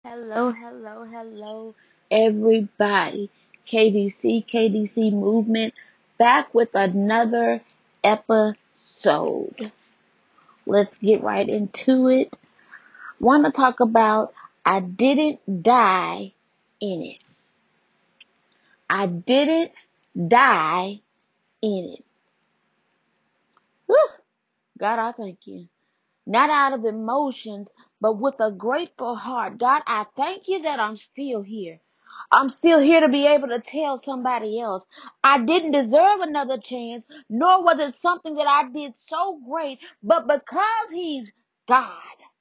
Hello, hello, hello, everybody. KDC Movement back with another episode. Let's get right into it. Want to talk about I didn't die in it. I didn't die in it. Whew. God, I thank you. Not out of emotions, but with a grateful heart. God, I thank you that I'm still here. I'm still here to be able to tell somebody else. I didn't deserve another chance, nor was it something that I did so great, but because He's God.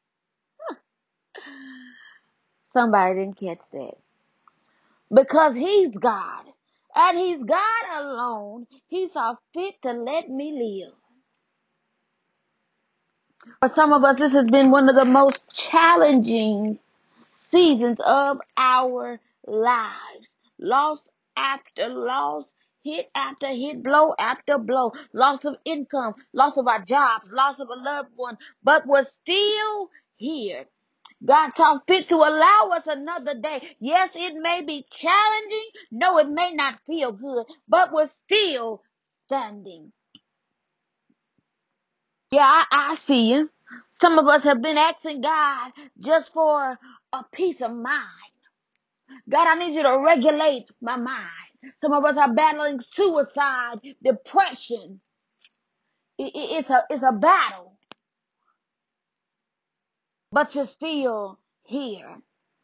Somebody didn't catch that. Because He's God, and He's God alone, He saw fit to let me live. For some of us, this has been one of the most challenging seasons of our lives. Loss after loss, hit after hit, blow after blow, loss of income, loss of our jobs, loss of a loved one, but we're still here. God saw fit to allow us another day. Yes, it may be challenging. No, it may not feel good, but we're still standing. Yeah, I see you. Some of us have been asking God just for a peace of mind. God, I need you to regulate my mind. Some of us are battling suicide, depression. It's a battle, but you're still here.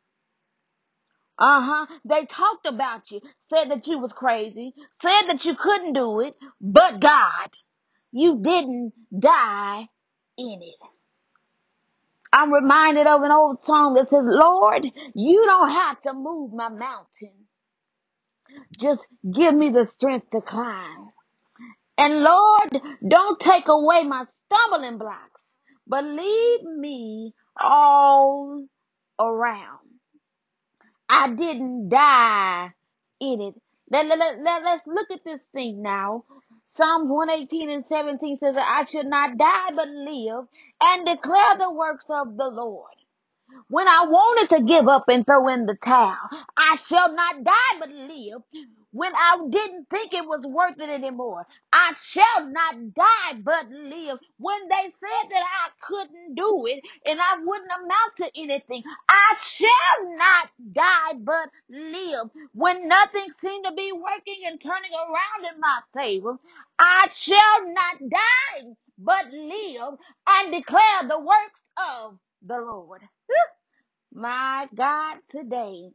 They talked about you, said that you was crazy, said that you couldn't do it, but God, you didn't die in it. I'm reminded of an old song that says, Lord, you don't have to move my mountain. Just give me the strength to climb. And Lord, don't take away my stumbling blocks, but leave me all around. I didn't die in it. Let's look at this thing now. Psalms 118 and 17 says that I should not die but live and declare the works of the Lord. When I wanted to give up and throw in the towel, I shall not die but live. When I didn't think it was worth it anymore, I shall not die but live. When they said that I couldn't do it and I wouldn't amount to anything, I shall not die but live. When nothing seemed to be working and turning around in my favor, I shall not die but live and declare the works of the Lord. My God, today.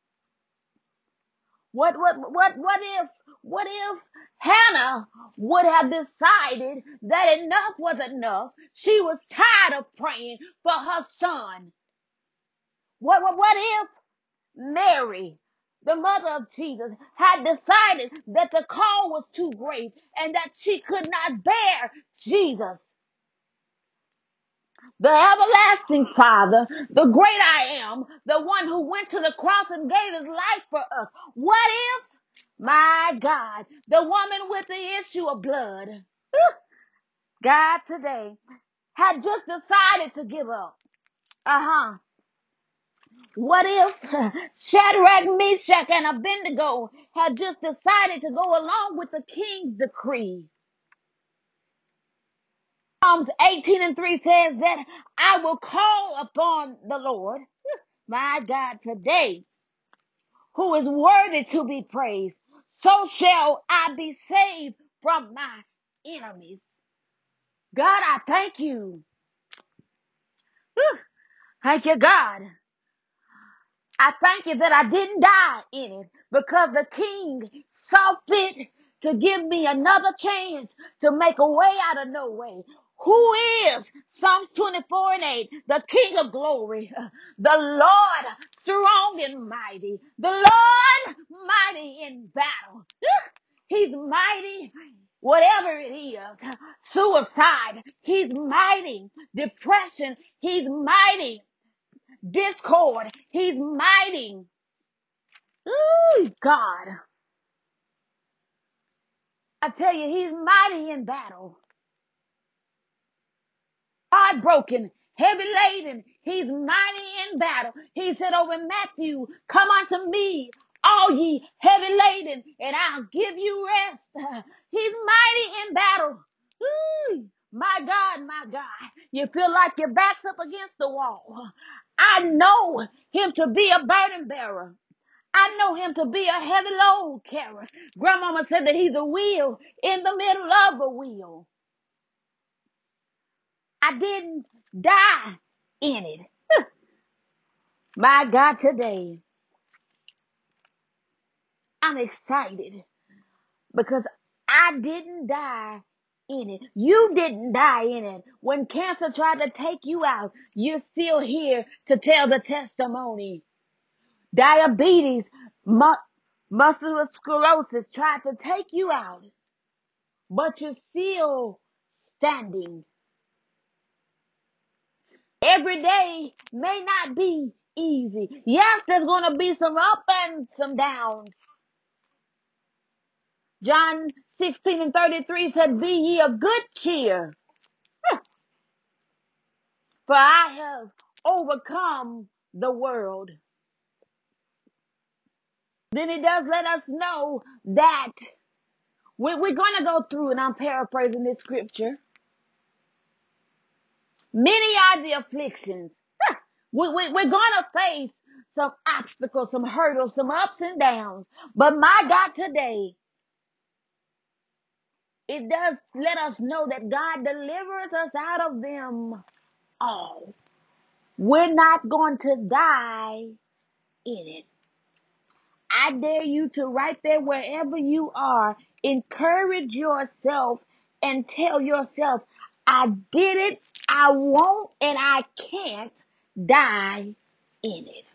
What if Hannah would have decided that enough was enough? She was tired of praying for her son. What if Mary, the mother of Jesus, had decided that the call was too great and that she could not bear Jesus? The everlasting Father, the great I am, the one who went to the cross and gave his life for us. What if, my God, the woman with the issue of blood, God today, had just decided to give up? What if Shadrach, Meshach, and Abednego had just decided to go along with the king's decree? Psalms 18 and 3 says that I will call upon the Lord, my God, today, who is worthy to be praised. So shall I be saved from my enemies. God, I thank you. Whew. Thank you, God. I thank you that I didn't die in it because the King saw fit to give me another chance to make a way out of no way. Who is Psalms 24 and 8, the King of glory, the Lord strong and mighty, the Lord mighty in battle. He's mighty, whatever it is. Suicide, he's mighty. Depression, he's mighty. Discord, he's mighty. Ooh, God. I tell you, he's mighty in battle. Heartbroken, heavy laden. He's mighty in battle. He said over in Matthew, come unto me, all ye heavy laden, and I'll give you rest. He's mighty in battle. Ooh, my God, my God. You feel like your back's up against the wall. I know him to be a burden bearer. I know him to be a heavy load carrier. Grandmama said that he's a wheel in the middle of a wheel. I didn't die in it. My God, today I'm excited because I didn't die in it. You didn't die in it. When cancer tried to take you out, you're still here to tell the testimony. Diabetes, muscular sclerosis tried to take you out, but you're still standing. Every day may not be easy. Yes, there's going to be some up and some downs. John 16:33 said, be ye of good cheer, for I have overcome the world. Then he does let us know that we're going to go through, and I'm paraphrasing this scripture. Many are the afflictions. We're going to face some obstacles, some hurdles, some ups and downs. But my God, today, it does let us know that God delivers us out of them all. We're not going to die in it. I dare you to right there wherever you are, encourage yourself and tell yourself, I did it, I won't, and I can't die in it.